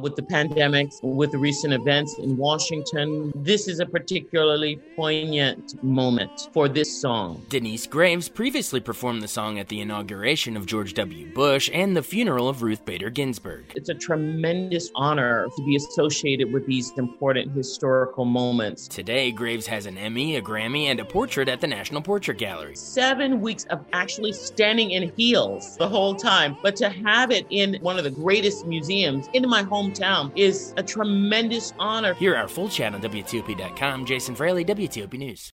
With the pandemic, with the recent events in Washington, this is a particularly poignant moment for this song. Denise Graves previously performed the song at the inauguration of George W. Bush and the funeral of Ruth Bader Ginsburg. It's a tremendous honor to be associated with these important historical moments. Today, Graves has an Emmy, a Grammy, and a portrait at the National Portrait Gallery. 7 weeks of actually standing in heels the whole time, but to have it in one of the greatest museums in my hometown is a tremendous honor. Hear our full chat on WTOP.com. Jason Fraley, WTOP News.